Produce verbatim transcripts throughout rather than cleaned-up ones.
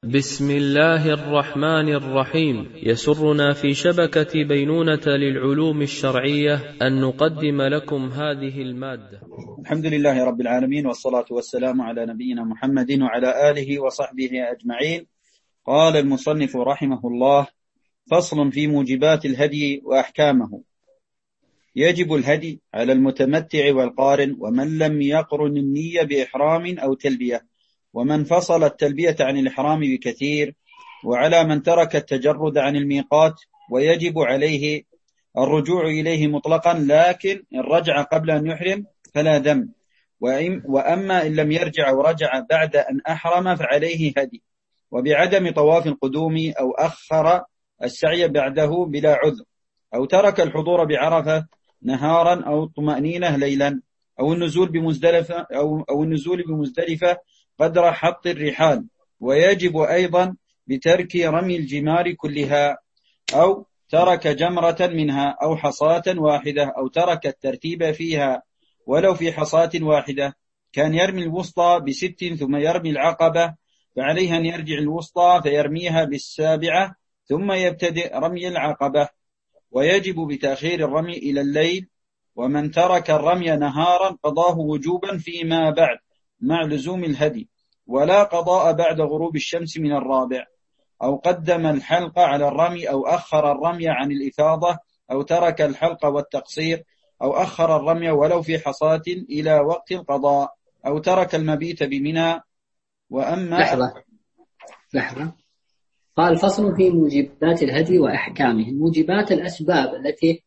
بسم الله الرحمن الرحيم. يسرنا في شبكة بينونة للعلوم الشرعية أن نقدم لكم هذه المادة. الحمد لله رب العالمين، والصلاة والسلام على نبينا محمد وعلى آله وصحبه أجمعين. قال المصنف رحمه الله: فصل في موجبات الهدي وأحكامه. يجب الهدي على المتمتع والقارن، ومن لم يقرن النية بإحرام أو تلبية، ومن فصل التلبية عن الإحرام بكثير، وعلى من ترك التجرد عن الميقات، ويجب عليه الرجوع إليه مطلقا، لكن إن رجع قبل أن يحرم فلا دم، وأما إن لم يرجع ورجع بعد أن أحرم فعليه هدي. وبعدم طواف القدوم أو أخر السعي بعده بلا عذر، أو ترك الحضور بعرفة نهارا أو طمأنينة ليلا، أو النزول بمزدلفة أو, أو النزول بمزدلفة قدر حط الرحال. ويجب أيضا بترك رمي الجمار كلها، أو ترك جمرة منها أو حصاة واحدة، أو ترك الترتيب فيها ولو في حصاة واحدة. كان يرمي الوسطى بست ثم يرمي العقبة، فعليها أن يرجع الوسطى فيرميها بالسابعة ثم يبتدئ رمي العقبة. ويجب بتأخير الرمي إلى الليل. ومن ترك الرمي نهارا قضاه وجوبا فيما بعد مع لزوم الهدي، ولا قضاء بعد غروب الشمس من الرابع. أو قدم الحلق على الرمي، أو أخر الرمي عن الإفاضة، أو ترك الحلق والتقصير، أو أخر الرمي ولو في حصاة إلى وقت القضاء، أو ترك المبيت بمنى. وأما لحظة لحظة قال: فصل في موجبات الهدي وأحكامه. الموجبات الأسباب التي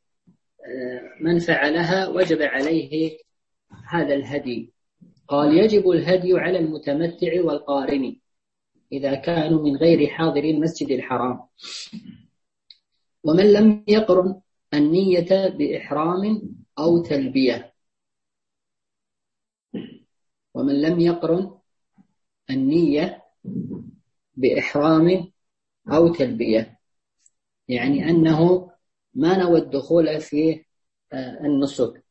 من فعلها وجب عليه هذا الهدي. قال: يجب الهدي على المتمتع والقارن إذا كانوا من غير حاضر المسجد الحرام، ومن لم يقرن النية بإحرام أو تلبية ومن لم يقرن النية بإحرام أو تلبية يعني أنه ما نوى الدخول في النسك.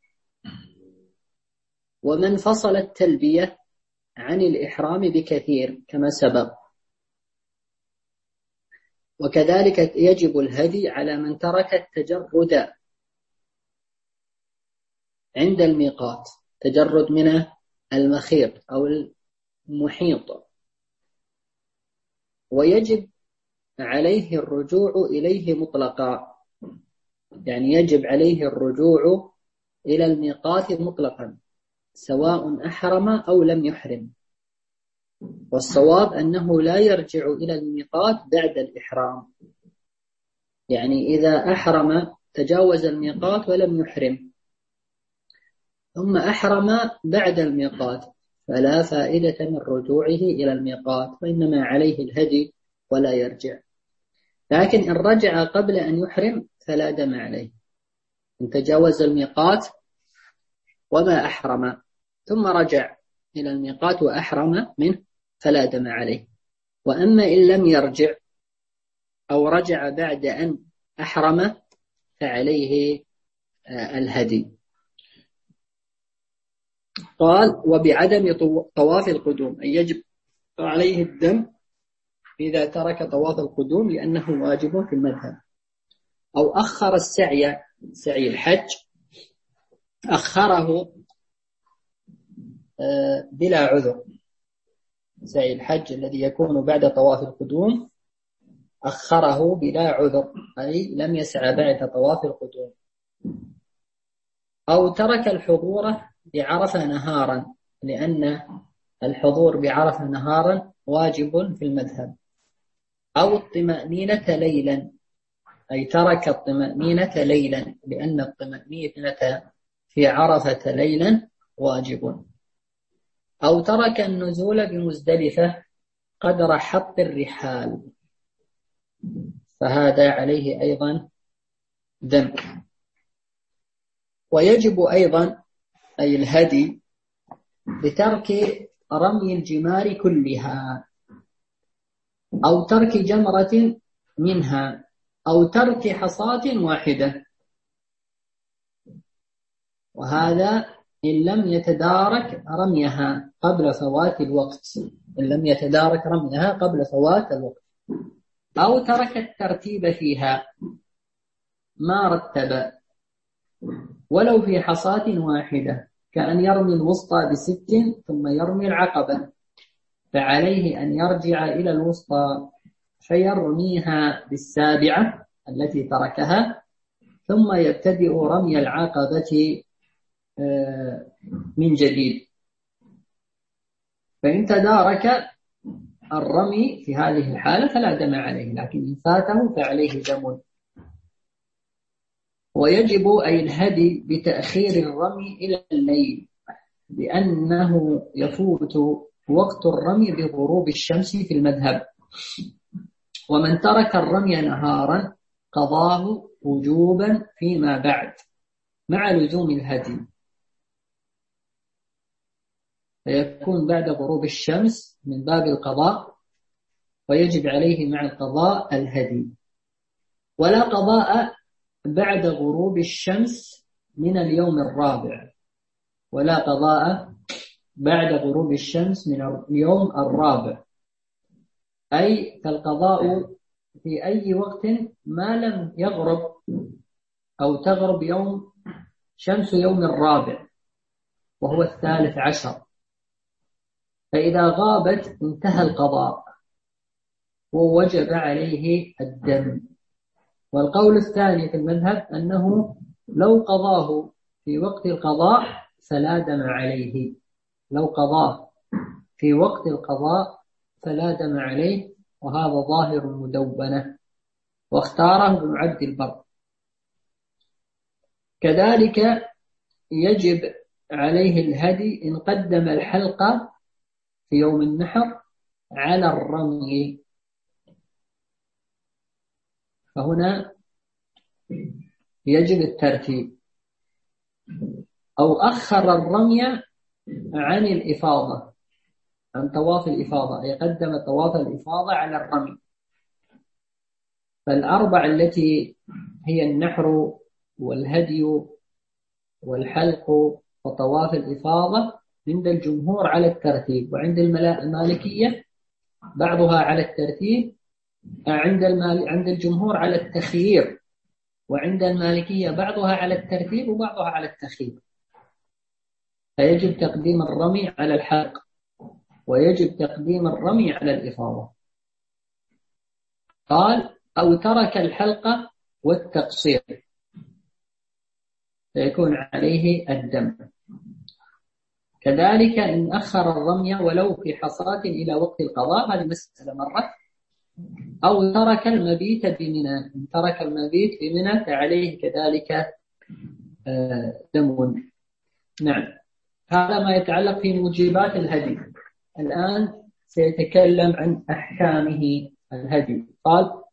ومن فصل التلبية عن الإحرام بكثير كما سبق. وكذلك يجب الهدي على من ترك التجرد عند الميقات، تجرد من المخيط أو المحيط، ويجب عليه الرجوع إليه مطلقا، يعني يجب عليه الرجوع إلى الميقات مطلقا سواء أحرم أو لم يحرم. والصواب أنه لا يرجع إلى الميقات بعد الإحرام، يعني إذا أحرم تجاوز الميقات ولم يحرم ثم أحرم بعد الميقات فلا فائدة من رجوعه إلى الميقات، وإنما عليه الهدي ولا يرجع. لكن إن رجع قبل أن يحرم فلا دم عليه. إن تجاوز الميقات وما أحرم ثم رجع إلى الميقات وأحرم منه فلا دم عليه. وأما إن لم يرجع أو رجع بعد أن أحرم فعليه الهدي. قال: وبعدم طواف القدوم، أي يجب عليه الدم إذا ترك طواف القدوم لأنه واجب في المذهب. أو أخر السعي، سعي الحج، أخره بلا عذر. سعي الحج الذي يكون بعد طواف القدوم أخره بلا عذر، أي لم يسعى بعد طواف القدوم. أو ترك الحضور بعرفة نهارا، لأن الحضور بعرفة نهارا واجب في المذهب. أو الطمأنينة ليلا، أي ترك الطمأنينة ليلا، لأن الطمأنينة في عرفة ليلا واجب. أو ترك النزول بمزدلفة قدر حط الرحال، فهذا عليه أيضا دم. ويجب أيضا أي الهدي بترك رمي الجمار كلها، أو ترك جمرة منها، أو ترك حصاة واحدة. وهذا إن لم يتدارك رميها قبل فوات الوقت إن لم يتدارك رميها قبل فوات الوقت أو ترك الترتيب فيها ما رتب ولو في حصاة واحدة كأن يرمي الوسطى بست ثم يرمي العقبة، فعليه أن يرجع إلى الوسطى فيرميها بالسابعة التي تركها ثم يبتدئ رمي العقبة من جديد. فإن تدارك الرمي في هذه الحالة فلا دم عليه، لكن إن فاته فعليه دم. ويجب أي الهدي بتأخير الرمي إلى الليل، لأنه يفوت وقت الرمي بغروب الشمس في المذهب. ومن ترك الرمي نهارا قضاه وجوبا فيما بعد مع لزوم الهدي، فيكون بعد غروب الشمس من باب القضاء، ويجب عليه مع القضاء الهدي. ولا قضاء بعد غروب الشمس من اليوم الرابع ولا قضاء بعد غروب الشمس من اليوم الرابع، أي كالقضاء في أي وقت ما لم يغرب أو تغرب يوم شمس يوم الرابع وهو الثالث عشر، فإذا غابت انتهى القضاء ووجب عليه الدم. والقول الثاني في المذهب أنه لو قضاه في وقت القضاء فلا دم عليه، لو قضاه في وقت القضاء فلا دم عليه، وهذا ظاهر مدونة واختاره ابن عبد البر. كذلك يجب عليه الهدي إن قدم الحلقة في يوم النحر على الرمي، فهنا يجب الترتيب. أو أخر الرمي عن الإفاضة، عن طواف الإفاضة، يقدم طواف الإفاضة على الرمي. فالأربع التي هي النحر والهدي والحلق وطواف الإفاضة عند الجمهور على الترتيب، وعند المالكية بعضها على الترتيب، عند المال عند الجمهور على التخيير، وعند المالكية بعضها على الترتيب وبعضها على التخيير. فيجب تقديم الرمي على الحلق، ويجب تقديم الرمي على الإفاضة. قال أو ترك الحلقة والتقصير فيكون عليه الدم. كذلك إن أخر الرمي ولو في حصاة إلى وقت القضاء، هذه مسألة مرة. أو ترك المبيت بمنى، إن ترك المبيت بمنى فعليه كذلك دم. نعم، هذا ما يتعلق في موجبات الهدي. الآن سيتكلم عن أحكامه الهدي. قال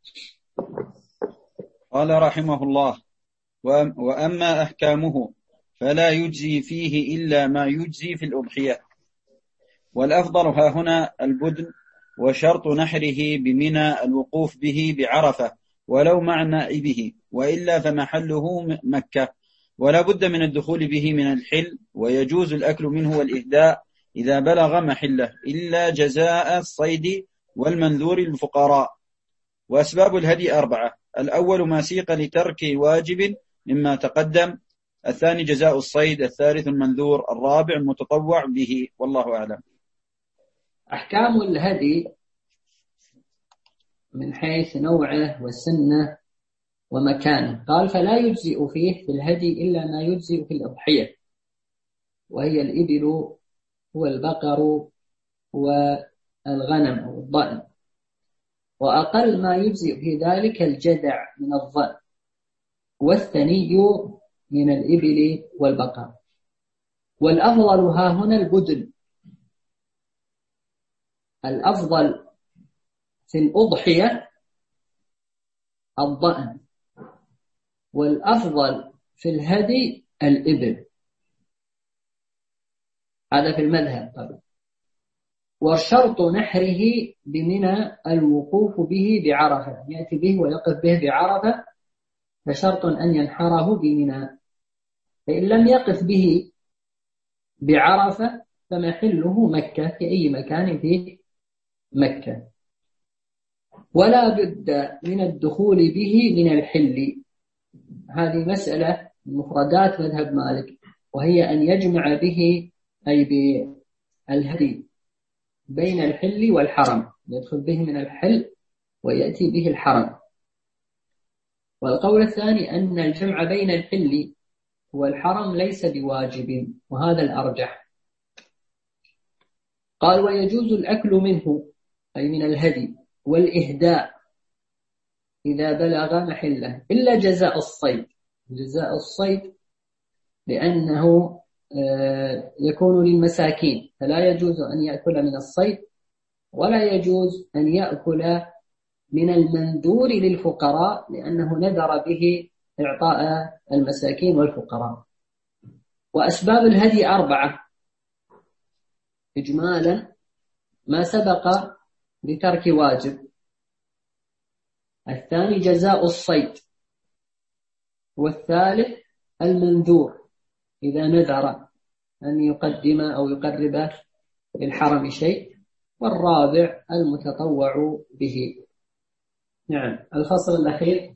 قال رحمه الله: وأما أحكامه فلا يجزي فيه إلا ما يجزي في الأضحية. والأفضل ها هنا البدن، وشرط نحره بمنى الوقوف به بعرفة ولو مع نائبه، وإلا فمحله مكة، ولا بد من الدخول به من الحل، ويجوز الأكل منه والإهداء إذا بلغ محله، إلا جزاء الصيد والمنذور للفقراء. وأسباب الهدي أربعة: الأول ما سيق لترك واجب مما تقدم، الثاني جزاء الصيد، الثالث المنذور، الرابع المتطوع به، والله أعلم. أحكام الهدي من حيث نوعه وسنه ومكانه. قال فلا يجزئ فيه في الهدي إلا ما يجزئ في الأضحية، وهي الإبل والبقر والغنم أو الضأن، وأقل ما يجزئ في ذلك الجدع من الضأن، والثني من الإبل والبقر. والأفضل ها هنا البدن. الأفضل في الأضحية الضأن، والأفضل في الهدي الإبل، هذا في المذهب طبعا. وشرط نحره بمنى الوقوف به بعرفة، يأتي به ويقف به بعرفة، فشرط أن ينحره بمنى. فإن لم يقف به بعرفة فمحله مكة، في أي مكان في مكة، ولا بد من الدخول به من الحل. هذه مسألة مفردات مذهب مالك، وهي أن يجمع به أي بالهدي بين الحل والحرم، يدخل به من الحل ويأتي به الحرم. والقول الثاني أن الجمع بين الحل والحرم ليس بواجب، وهذا الأرجح. قال ويجوز الأكل منه أي من الهدي والإهداء إذا بلغ محله، إلا جزاء الصيد. جزاء الصيد لأنه يكون للمساكين، فلا يجوز أن يأكل من الصيد، ولا يجوز أن يأكل من المنذور للفقراء، لأنه نذر به إعطاء المساكين والفقراء. وأسباب الهدي أربعة إجمالا ما سبق بترك واجب. الثاني جزاء الصيد، والثالث المنذور إذا نذر أن يقدم أو يقرب للحرم شيء، والرابع المتطوع به. نعم. الفصل الأخير.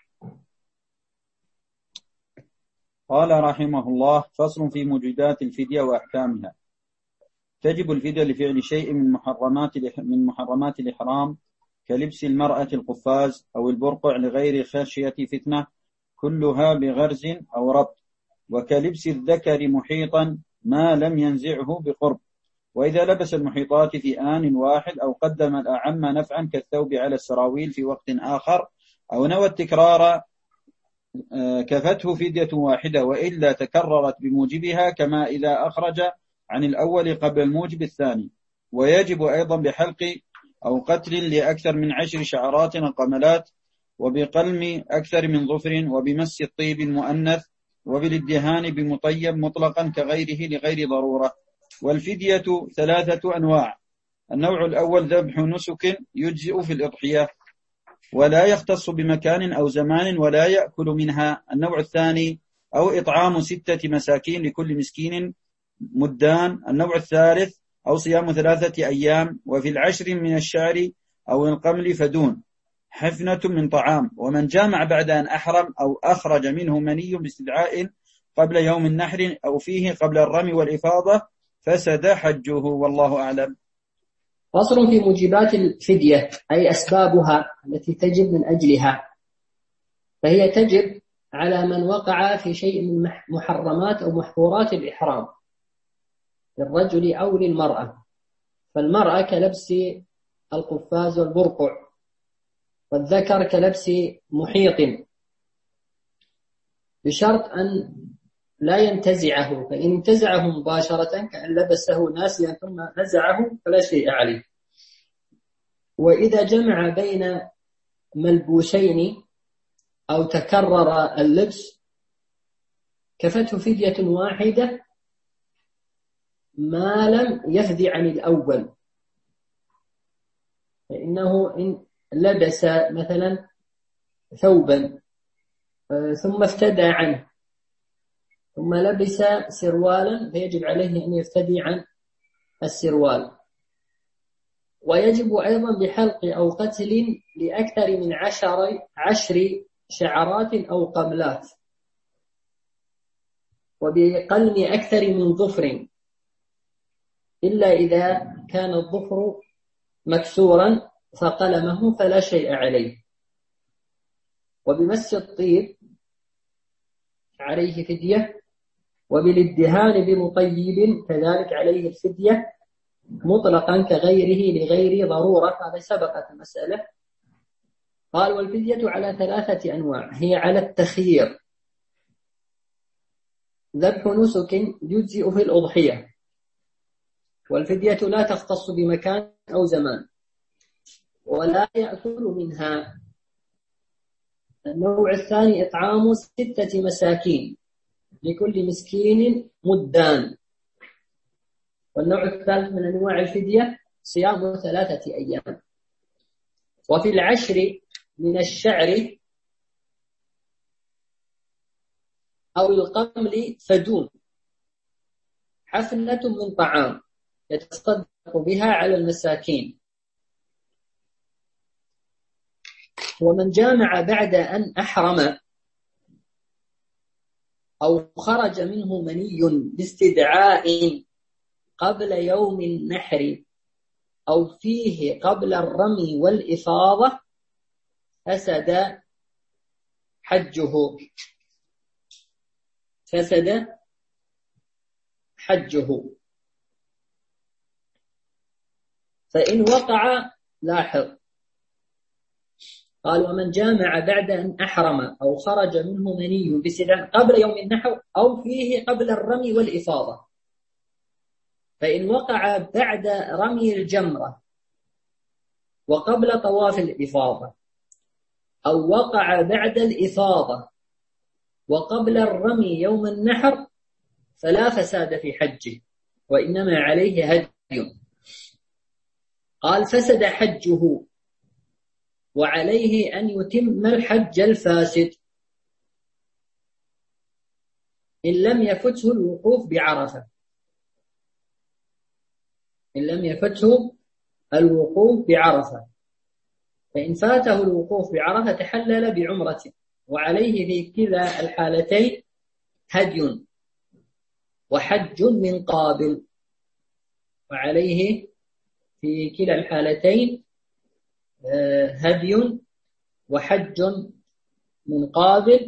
قال رحمه الله: فصل في موجبات الفدية وأحكامها. تجب الفدية لفعل شيء من محرمات من محرمات الإحرام، كلبس المرأة القفاز أو البرقع لغير خشية فتنة كلها بغرز أو ربط، وكلبس الذكر محيطا ما لم ينزعه بقرب، وإذا لبس المحيطات في آن واحد أو قدم الأعم نفعا كالثوب على السراويل في وقت آخر أو نوى التكرار كفته فدية واحدة، وإلا تكررت بموجبها، كما إذا أخرج عن الأول قبل الموجب الثاني. ويجب أيضا بحلق أو قتل لأكثر من عشر شعرات وقملات، وبقلم أكثر من ظفر، وبمس الطيب المؤنث، وبالادهان بمطيب مطلقا كغيره لغير ضرورة. والفدية ثلاثة أنواع: النوع الأول ذبح نسك يجزئ في الإضحية ولا يختص بمكان أو زمان ولا يأكل منها. النوع الثاني أو إطعام ستة مساكين لكل مسكين مدان. النوع الثالث أو صيام ثلاثة أيام، وفي العشر من الشعر أو القمل فدون حفنة من طعام. ومن جامع بعد أن أحرم أو أخرج منه مني باستدعاء قبل يوم النحر أو فيه قبل الرمي والإفاضة فسد حجه، والله أعلم. فصل في موجبات الفدية أي أسبابها التي تجب من أجلها. فهي تجب على من وقع في شيء من محرمات أو محظورات الإحرام للرجل أو للمرأة. فالمرأة كلبس القفاز والبرقع، والذكر كلبس محيط، بشرط أن لا ينتزعه، فإن انتزعه مباشرة كأن لبسه ناسيا ثم نزعه فلا شيء عليه. وإذا جمع بين ملبوسين أو تكرر اللبس كفته فدية واحدة ما لم يفدي عن الأول. فإنه إن لبس مثلا ثوبا ثم افتدى عنه ثم لبس سروالا فيجب عليه أن يفتدي عن السروال. ويجب أيضا بحلق أو قتل لأكثر من عشر, عشر شعرات أو قملات، وبقلم أكثر من ظفر، إلا إذا كان الظفر مكسورا فقلمه فلا شيء عليه. وبمس الطيب عليه فدية، وبالادهان بمطيب كذلك عليه الفدية مطلقا كغيره لغير ضرورة. هذا سبقت المسألة. قال والفدية على ثلاثة أنواع، هي على التخيير: ذبح نسك يجزئ في الأضحية، والفدية لا تختص بمكان أو زمان، ولا يأكل منها. النوع الثاني إطعام ستة مساكين لكل مسكين مدان. والنوع الثالث من أنواع الفدية صيام ثلاثة أيام. وفي العشر من الشعر أو القمل فدون حفنة من طعام يتصدق بها على المساكين. ومن جامع بعد أن أحرم أو خرج منه مني باستدعاء قبل يوم النحر أو فيه قبل الرمي والإفاضة فسد حجه فسد حجه فإن وقع، لاحظ، قال ومن جامع بعد أن أحرم أو خرج منه مني بسدع قبل يوم النحر أو فيه قبل الرمي والإفاضة، فإن وقع بعد رمي الجمرة وقبل طواف الإفاضة أو وقع بعد الإفاضة وقبل الرمي يوم النحر فلا فساد في حجه وإنما عليه هدي. قال فسد حجه وعليه أن يتم الحج الفاسد إن لم يفته الوقوف بعرفة إن لم يفته الوقوف بعرفة فإن فاته الوقوف بعرفة تحلل بعمرة، وعليه في كلا الحالتين هدي وحج من قابل وعليه في كلا الحالتين هدي وحج من قابل.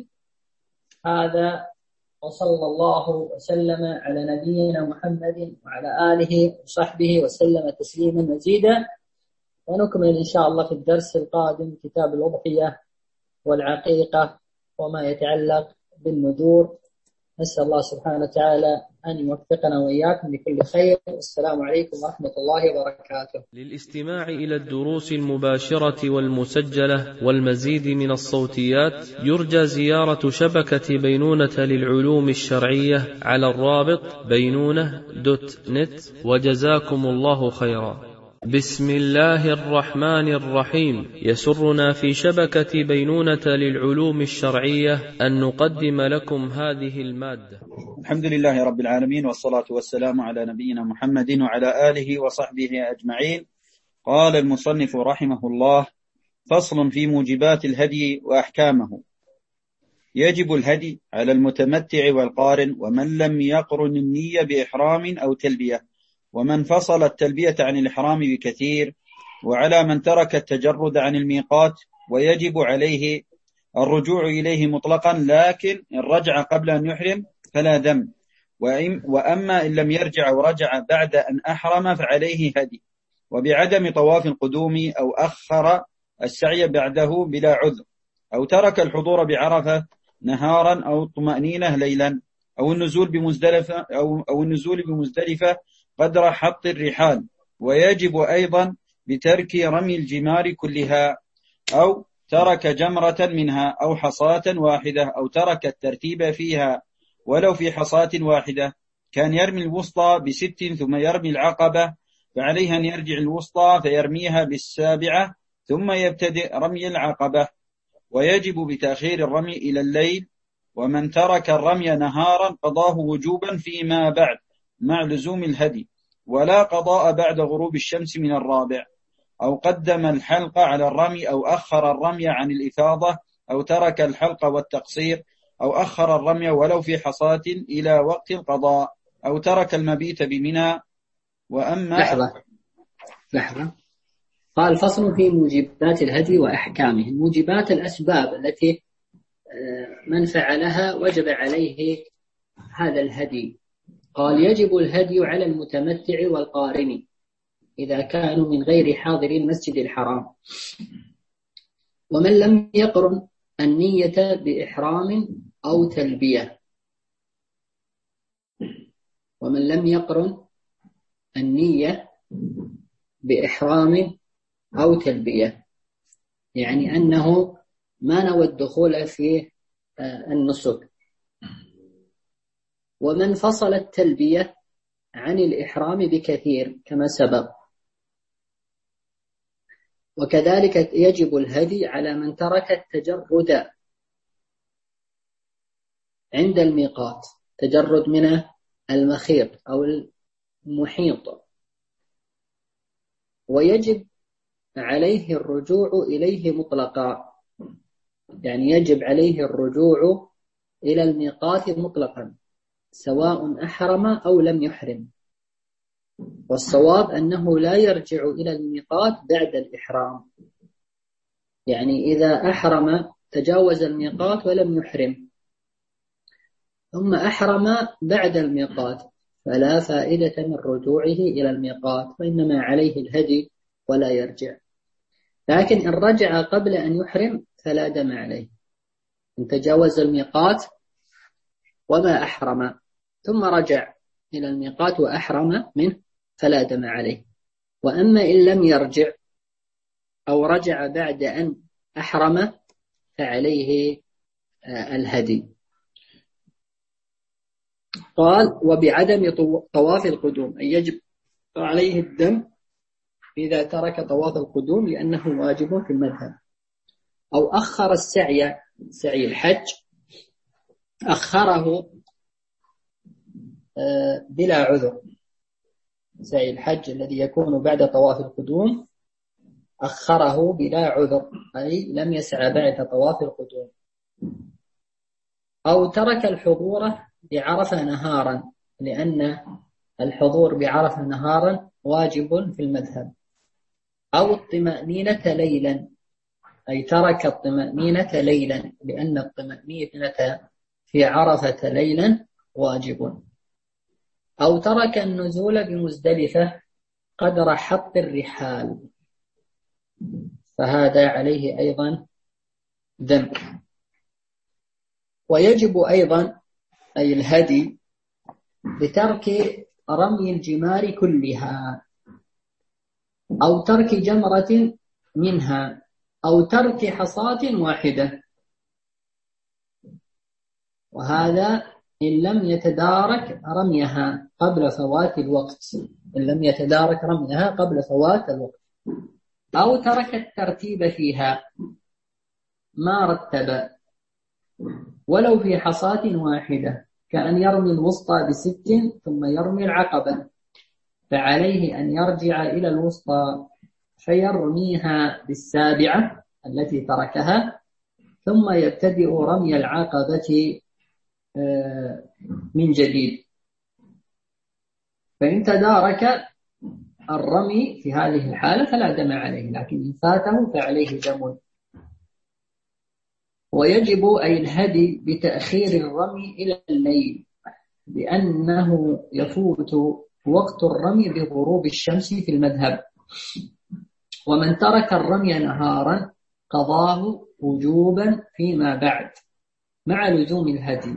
هذا، وصلى الله وسلم على نبينا محمد وعلى آله وصحبه وسلم تسليما مزيدا. ونكمل إن شاء الله في الدرس القادم كتاب الأضحية والعقيقة وما يتعلق بالنذور. نسأل الله سبحانه وتعالى أن يوفقنا وإياكم لكل خير. والسلام عليكم ورحمة الله وبركاته. للاستماع إلى الدروس المباشرة والمسجلة والمزيد من الصوتيات يرجى زيارة شبكة بينونة للعلوم الشرعية على الرابط بينونة دوت نت. وجزاكم الله خيرا. بسم الله الرحمن الرحيم. يسرنا في شبكة بينونة للعلوم الشرعية أن نقدم لكم هذه المادة. الحمد لله رب العالمين، والصلاة والسلام على نبينا محمد وعلى آله وصحبه أجمعين. قال المصنف رحمه الله: فصل في موجبات الهدي وأحكامه. يجب الهدي على المتمتع والقارن ومن لم يقرن النية بإحرام أو تلبية، ومن فصل التلبية عن الإحرام بكثير، وعلى من ترك التجرد عن الميقات، ويجب عليه الرجوع إليه مطلقا، لكن إن رجع قبل أن يحرم فلا دم، وأما إن لم يرجع ورجع بعد أن أحرم فعليه هدي. وبعدم طواف القدوم أو أخر السعي بعده بلا عذر، أو ترك الحضور بعرفة نهارا أو طمأنينة ليلا، أو النزول بمزدلفة أو, أو النزول بمزدلفة قدر حط الرحال. ويجب أيضا بترك رمي الجمار كلها، أو ترك جمرة منها أو حصاة واحدة، أو ترك الترتيب فيها ولو في حصاة واحدة. كان يرمي الوسطى بست ثم يرمي العقبة، فعليه أن يرجع الوسطى فيرميها بالسابعة ثم يبتدئ رمي العقبة. ويجب بتأخير الرمي إلى الليل. ومن ترك الرمي نهارا قضاه وجوبا فيما بعد مع لزوم الهدي، ولا قضاء بعد غروب الشمس من الرابع. أو قدم الحلق على الرمي، أو أخر الرمي عن الإفاضة، أو ترك الحلق والتقصير، أو أخر الرمي ولو في حصاة إلى وقت القضاء، أو ترك المبيت بمنى. وأما لحظة لحظة قال: فصل في موجبات الهدي وأحكامه. الموجبات الأسباب التي من فعلها وجب عليه هذا الهدي. قال: يجب الهدي على المتمتع والقارن إذا كانوا من غير حاضر المسجد الحرام، ومن لم يقرن النية بإحرام أو تلبية ومن لم يقرن النية بإحرام أو تلبية، يعني أنه ما نوى الدخول في النسك. ومن فصل التلبية عن الإحرام بكثير كما سبق. وكذلك يجب الهدي على من ترك التجرد عند الميقات، تجرد من المخيط أو المحيط، ويجب عليه الرجوع إليه مطلقا، يعني يجب عليه الرجوع إلى الميقات مطلقا سواء أحرم أو لم يحرم. والصواب أنه لا يرجع إلى الميقات بعد الإحرام، يعني إذا أحرم تجاوز الميقات ولم يحرم ثم أحرم بعد الميقات فلا فائدة من رجوعه إلى الميقات، وإنما عليه الهدي ولا يرجع. لكن إن رجع قبل أن يحرم فلا دم عليه، إن تجاوز الميقات وما أحرم ثم رجع إلى الميقات وأحرم منه فلا دم عليه. وأما إن لم يرجع أو رجع بعد أن أحرم فعليه الهدي. قال وبعدم طواف القدوم، أي يجب عليه الدم إذا ترك طواف القدوم لأنه واجب في المذهب. أو أخر السعي، سعي الحج أخره بلا عذر، سعي الحج الذي يكون بعد طواف القدوم أخره بلا عذر، أي لم يسعى بعد طواف القدوم. أو ترك الحضور بعرفة نهارا، لأن الحضور بعرفة نهارا واجب في المذهب. أو الطمأنينة ليلا، أي ترك الطمأنينة ليلا، لأن الطمأنينة في عرفة ليلا واجب. أو ترك النزول بمزدلفة قدر حط الرحال، فهذا عليه أيضا دم. ويجب أيضا أي الهدي بترك رمي الجمار كلها، أو ترك جمرة منها، أو ترك حصاة واحدة، وهذا إن لم يتدارك رميها قبل فوات الوقت، إن لم يتدارك رميها قبل فوات الوقت. أو ترك الترتيب فيها ما رتب ولو في حصاة واحدة، كأن يرمي الوسطى بست ثم يرمي العقبة، فعليه أن يرجع إلى الوسطى فيرميها بالسابعة التي تركها، ثم يبتدئ رمي العقبة من جديد. فإن تدارك الرمي في هذه الحالة فلا دم عليه، لكن إن فاته فعليه دم. ويجب أي الهدي بتأخير الرمي إلى الليل، لأنه يفوت وقت الرمي بغروب الشمس في المذهب. ومن ترك الرمي نهارا قضاه وجوبا فيما بعد مع لزوم الهدي،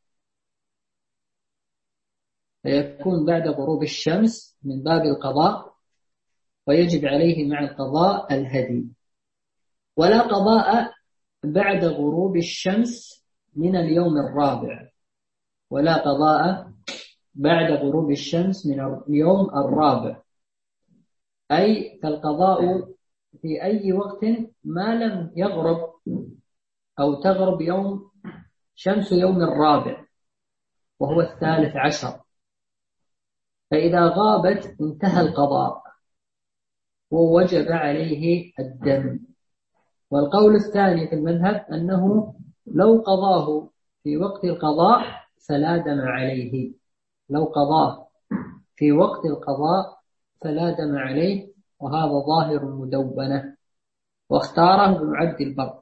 فيكون بعد غروب الشمس من باب القضاء، ويجب عليه مع القضاء الهدي. ولا قضاء بعد غروب الشمس من اليوم الرابع، ولا قضاء بعد غروب الشمس من اليوم الرابع، أي كالقضاء في أي وقت ما لم يغرب أو تغرب يوم شمس يوم الرابع وهو الثالث عشر، فإذا غابت انتهى القضاء ووجب عليه الدم. والقول الثاني في المذهب أنه لو قضاه في وقت القضاء فلا دم عليه، لو قضاه في وقت القضاء فلا دم عليه، وهذا ظاهر مدونة واختاره ابن عبد البر.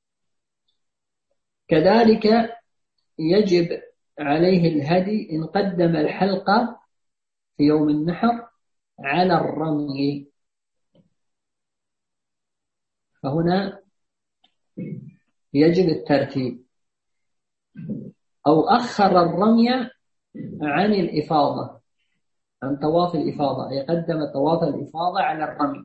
كذلك يجب عليه الهدي إن قدم الحلقة في يوم النحر على الرمي، فهنا يجب الترتيب. أو أخر الرمي عن الإفاضة، عن طواف الإفاضة، يقدم طواف الإفاضة على الرمي.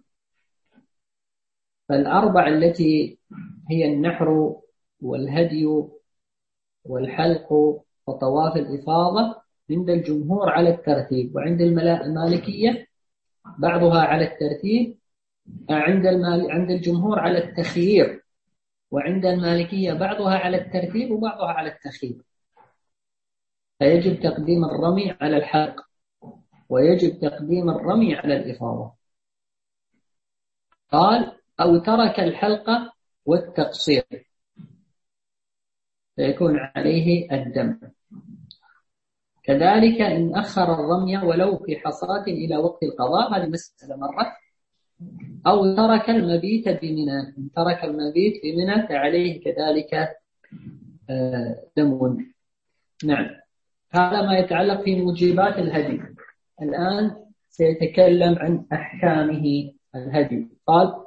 فالأربع التي هي النحر والهدي والحلق وطواف الإفاضة عند الجمهور على الترتيب، وعند المالكية بعضها على الترتيب، عند عند الجمهور على التخيير، وعند المالكية بعضها على الترتيب وبعضها على التخيير. فيجب تقديم الرمي على الحلق، ويجب تقديم الرمي على الإفاضة. قال أو ترك الحلقة والتقصير فيكون عليه الدم. كذلك إن أخر الرمي ولو في حصاة إلى وقت القضاء، هذه مسألة مرة. أو ترك المبيت بمنى، إن ترك المبيت بمنى فعليه كذلك دم. نعم، هذا ما يتعلق في موجبات الهدي. الآن سيتكلم عن أحكامه الهدي. قال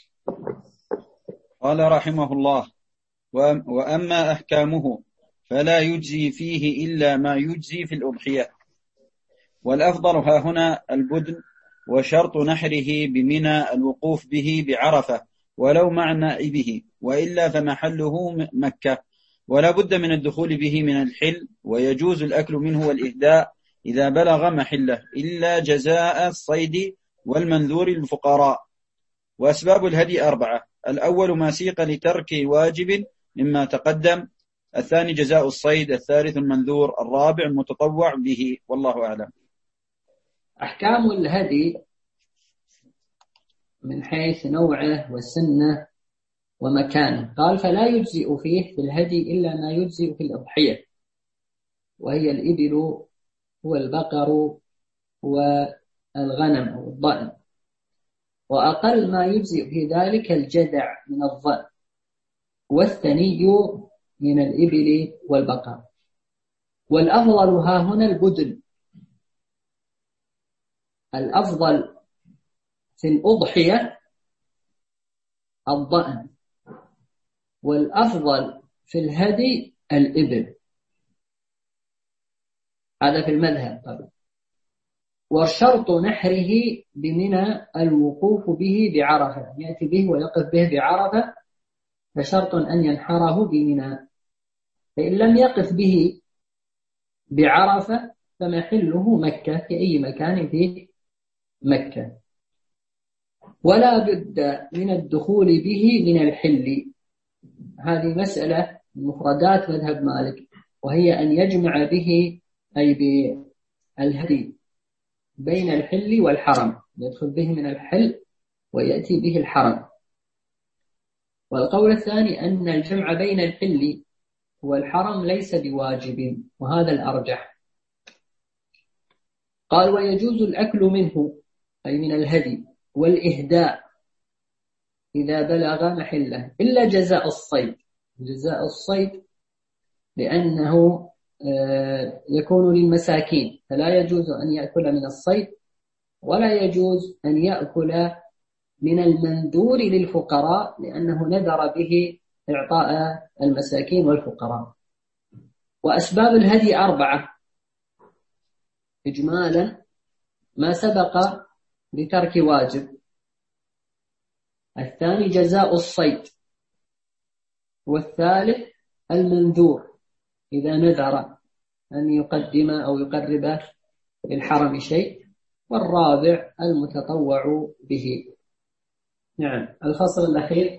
قال رحمه الله: وأما أحكامه فلا يجزي فيه إلا ما يجزي في الأضحية، والأفضل ها هنا البدن، وشرط نحره بمنى الوقوف به بعرفة ولو مع نائبه، وإلا فمحله مكة، ولا بد من الدخول به من الحل، ويجوز الأكل منه والإهداء إذا بلغ محله، إلا جزاء الصيد والمنذور للفقراء. وأسباب الهدي أربعة: الأول ما سيق لترك واجب مما تقدم، الثاني جزاء الصيد، الثالث المنذور، الرابع المتطوع به، والله أعلم. أحكام الهدي من حيث نوعه وسنه ومكانه. قال فلا يجزئ فيه في الهدي إلا ما يجزئ في الأضحية، وهي الإبل والبقر والغنم أو الضأن، وأقل ما يجزئ في ذلك الجدع من الضأن، والثني من الإبل والبقر. والأفضل ها هنا البدن. الأفضل في الأضحية الضأن، والأفضل في الهدي الإبل، هذا في المذهب طبعا. وشرط نحره بمنى الوقوف به بعرفة، يأتي به ويقف به بعرفة، فشرط أن ينحره بمنى. فإن لم يقف به بعرفة فمحله مكة، في أي مكان في مكة. ولا بد من الدخول به من الحل، هذه مسألة من مفردات مذهب مالك، وهي أن يجمع به أي بالهدي بين الحل والحرم، يدخل به من الحل ويأتي به الحرم. والقول الثاني أن الجمع بين الحل والحرم ليس بواجب، وهذا الأرجح. قال ويجوز الأكل منه أي من الهدي والإهداء إذا بلغ محله، إلا جزاء الصيد. جزاء الصيد لأنه يكون للمساكين، فلا يجوز أن يأكل من الصيد، ولا يجوز أن يأكل من المنذور للفقراء، لأنه نذر به إعطاء المساكين والفقراء. وأسباب الهدي أربعة إجمالا: ما سبق بترك واجب، الثاني جزاء الصيد، والثالث المنذور إذا نذر أن يقدم أو يقرب للحرم شيء، والرابع المتطوع به. نعم، الفصل الأخير.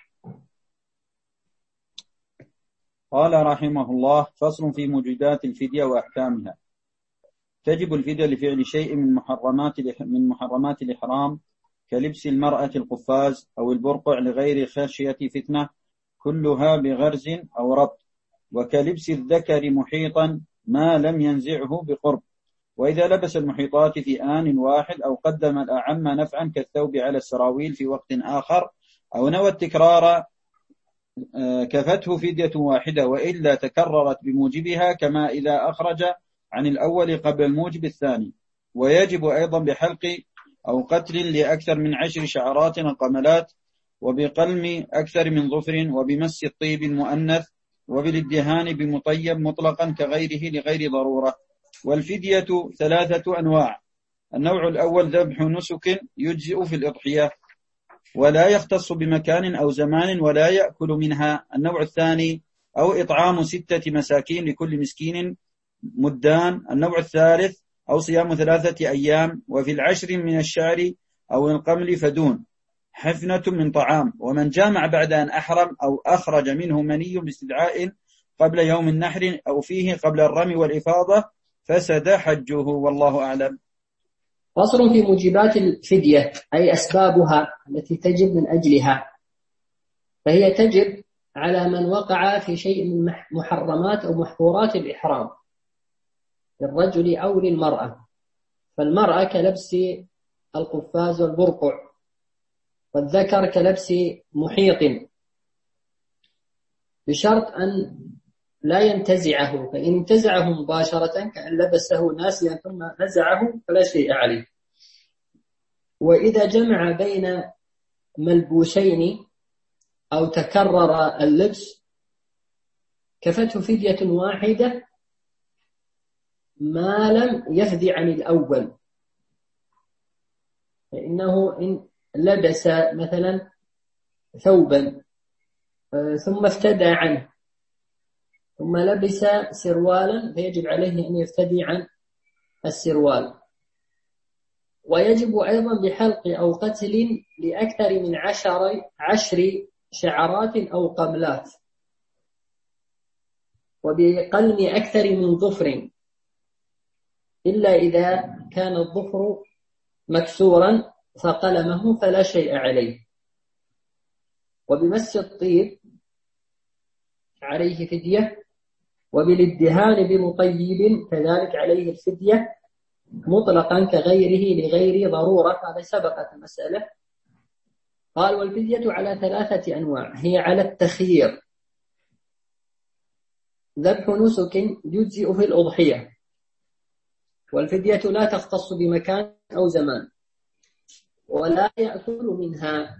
قال رحمه الله: فصل في موجودات الفدية وأحكامها. تجب الفدية لفعل شيء من محرمات من محرمات الإحرام، كلبس المرأة القفاز أو البرقع لغير خشية فتنة، كلها بغرز أو ربط، وكلبس الذكر محيطا ما لم ينزعه بقرب، وإذا لبس المحيطات في آن واحد أو قدم الأعم نفعا كالثوب على السراويل في وقت آخر، أو نوى التكرار كفته فدية واحدة، وإلا تكررت بموجبها، كما إذا أخرج عن الأول قبل الموجب الثاني. ويجب أيضا بحلق أو قتل لأكثر من عشر شعرات وقملات، وبقلم أكثر من ظفر، وبمس الطيب المؤنث، وبالادهان بمطيب مطلقا كغيره لغير ضرورة. والفدية ثلاثة أنواع: النوع الأول ذبح نسك يجزئ في الإضحية ولا يختص بمكان أو زمان ولا يأكل منها. النوع الثاني أو إطعام ستة مساكين لكل مسكين مدان. النوع الثالث أو صيام ثلاثة أيام، وفي العشر من الشعر أو القمل فدون حفنة من طعام. ومن جامع بعد أن أحرم أو أخرج منه مني باستدعاء قبل يوم النحر أو فيه قبل الرمي والإفاضة فسد حجه، والله أعلم. فصل في موجبات الفدية، أي أسبابها التي تجب من أجلها. فهي تجب على من وقع في شيء من محرمات أو محظورات الإحرام للرجل أو للمرأة. فالمرأة كلبس القفاز والبرقع، والذكر كلبس محيط، بشرط أن لا ينتزعه، فإن انتزعه مباشرة كأن لبسه ناسيا ثم نزعه فلا شيء عليه. وإذا جمع بين ملبوسين أو تكرر اللبس كفته فدية واحدة ما لم يفدي عن الأول. فإنه إن لبس مثلا ثوبا ثم افتدى عنه ثم لبس سروالا فيجب عليه أن يفتدي عن السروال. ويجب أيضا بحلق أو قتل لأكثر من عشر, عشر شعرات أو قبلات، وبقلم أكثر من ظفر، إلا إذا كان الظفر مكسورا فقلمه فلا شيء عليه. وبمس الطيب عليه فدية، وبالادهان بمطيب كذلك عليه الفدية مطلقا كغيره لغير ضرورة. هذا سبقت المسألة. قال والفدية على ثلاثة أنواع، هي على التخيير. ذبح نسك يجزئ في الأضحية، والفدية لا تختص بمكان أو زمان، ولا يأكل منها.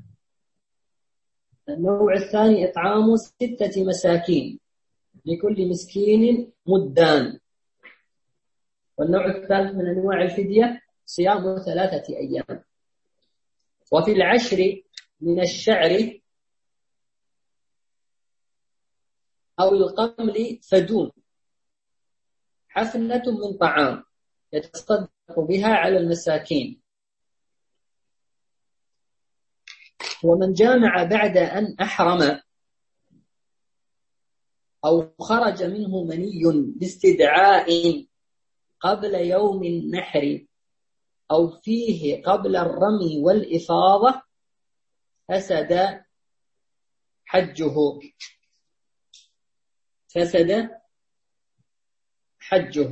النوع الثاني إطعام ستة مساكين لكل مسكين مدان. والنوع الثالث من أنواع الفدية صيام ثلاثة أيام. وفي العشر من الشعر أو القمل فدون، حفنة من طعام يتصدق بها على المساكين. ومن جامع بعد أن أحرم أو خرج منه مني باستدعاء قبل يوم النحر أو فيه قبل الرمي والإفاضة فسد حجه فسد حجه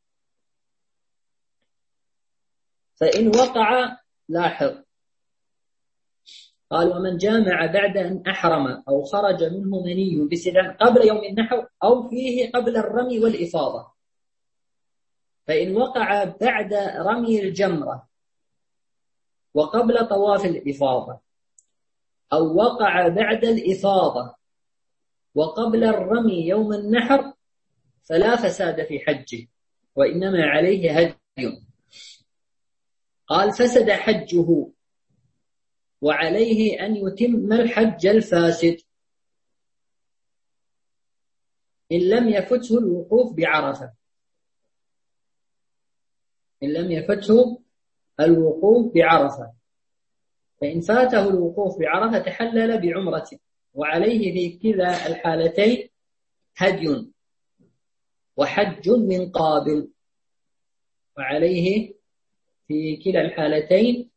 فإن وقع لاحظ. قال ومن جامع بعد أن أحرم أو خرج منه مني باستدعاء قبل يوم النحر أو فيه قبل الرمي والإفاضة، فإن وقع بعد رمي الجمرة وقبل طواف الإفاضة أو وقع بعد الإفاضة وقبل الرمي يوم النحر فلا فساد في حجه، وإنما عليه هدي. قال فسد حجه وعليه أن يتم الحج الفاسد إن لم يفته الوقوف بعرفة إن لم يفته الوقوف بعرفة فإن فاته الوقوف بعرفة تحلل بعمرة، وعليه في كلا الحالتين هدي وحج من قابل وعليه في كلا الحالتين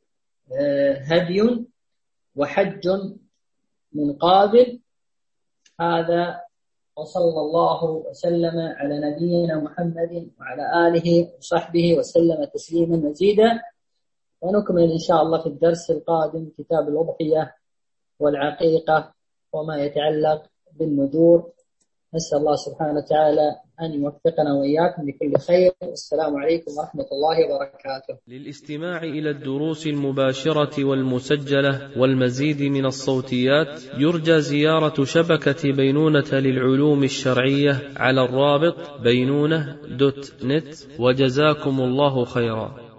هدي وحج من قابل. هذا وصلى الله وسلم على نبينا محمد وعلى آله وصحبه وسلم تسليما مزيدا. ونكمل إن شاء الله في الدرس القادم كتاب الأضحية والعقيقة وما يتعلق بالنذور. نسأل الله سبحانه وتعالى أن يوفقنا وإياكم لكل خير. والسلام عليكم ورحمة الله وبركاته. للاستماع إلى الدروس المباشرة والمسجلة والمزيد من الصوتيات يرجى زيارة شبكة بينونة للعلوم الشرعية على الرابط بينونة دوت نت. وجزاكم الله خيرا.